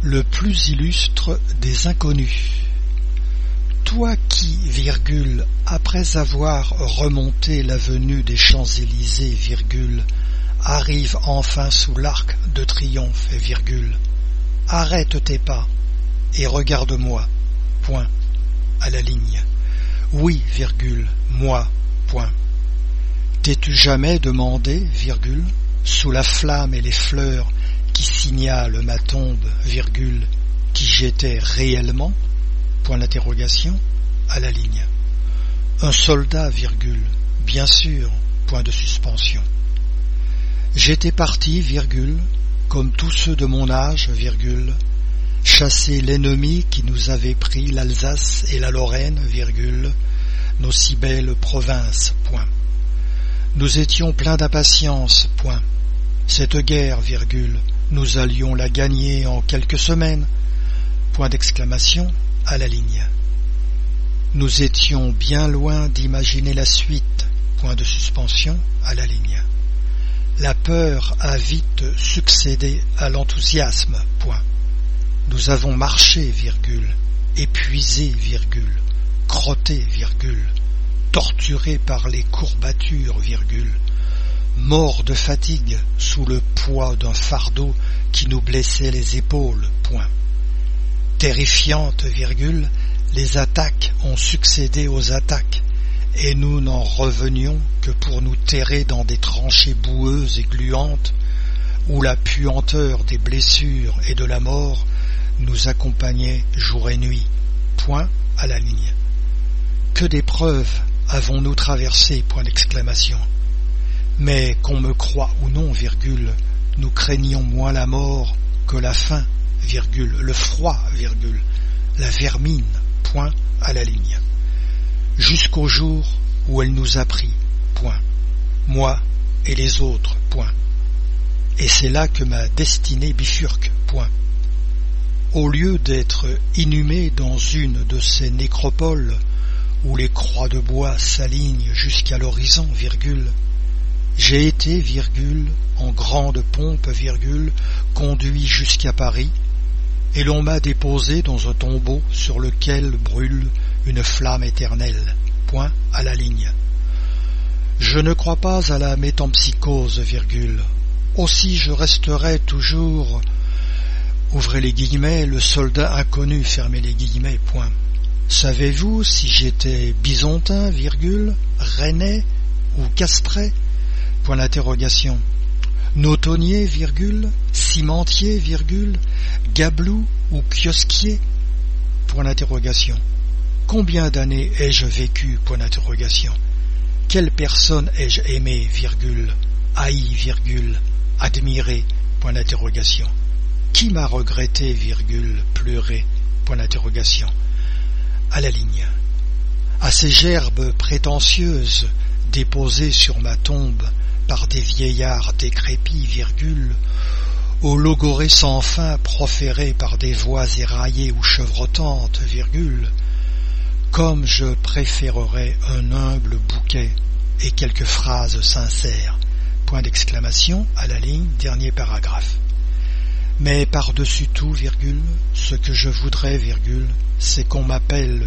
le plus illustre des inconnus. Toi qui, après avoir remonté l'avenue des Champs-Élysées, arrive enfin sous l'arc de triomphe, arrête tes pas et regarde-moi, point, à la ligne. Oui, moi, point. T'es-tu jamais demandé, sous la flamme et les fleurs qui signalent ma tombe, qui j'étais réellement, point d'interrogation, à la ligne. Un soldat, bien sûr, point de suspension. J'étais parti, comme tous ceux de mon âge, chasser l'ennemi qui nous avait pris l'Alsace et la Lorraine, nos si belles provinces, point. Nous étions pleins d'impatience, point. Cette guerre, nous allions la gagner en quelques semaines, point d'exclamation, à la ligne. Nous étions bien loin d'imaginer la suite, point de suspension, à la ligne. La peur a vite succédé à l'enthousiasme, point. Nous avons marché, épuisé, crotté, torturé par les courbatures, mort de fatigue sous le poids d'un fardeau qui nous blessait les épaules, point. Terrifiantes, les attaques ont succédé aux attaques, et nous n'en revenions que pour nous terrer dans des tranchées boueuses et gluantes, où la puanteur des blessures et de la mort nous accompagnait jour et nuit, point à la ligne. Que d'épreuves avons-nous traversées, point d'exclamation. Mais qu'on me croie ou non, nous craignions moins la mort que la faim, le froid, la vermine, point à la ligne. Jusqu'au jour où elle nous a pris, point. Moi et les autres, point. Et c'est là que ma destinée bifurque, point. Au lieu d'être inhumé dans une de ces nécropoles où les croix de bois s'alignent jusqu'à l'horizon, j'ai été, en grande pompe, conduit jusqu'à Paris, et l'on m'a déposé dans un tombeau sur lequel brûle une flamme éternelle, point à la ligne. Je ne crois pas à la métempsychose, aussi je resterai toujours, ouvrez les guillemets, le soldat inconnu, fermez les guillemets, point. Savez-vous si j'étais bisontin, rennais ou castrais, point d'interrogation. Notonnier, cimentier, gabelou ou kiosquier, point d'interrogation. Combien d'années ai-je vécu, point d'interrogation. Quelle personne ai-je aimé, haï, admiré, point d'interrogation. Qui m'a regretté, pleuré, point d'interrogation. À la ligne. À ces gerbes prétentieuses déposées sur ma tombe par des vieillards décrépits, aux logorées sans fin proférées par des voix éraillées ou chevrotantes, comme je préférerais un humble bouquet et quelques phrases sincères, point d'exclamation, à la ligne, dernier paragraphe. Mais par-dessus tout, ce que je voudrais, c'est qu'on m'appelle,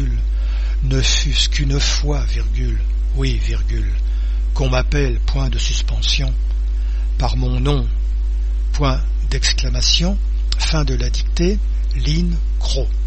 ne fût-ce qu'une fois, oui, qu'on m'appelle, point de suspension, par mon nom, point d'exclamation, fin de la dictée, ligne, Cros.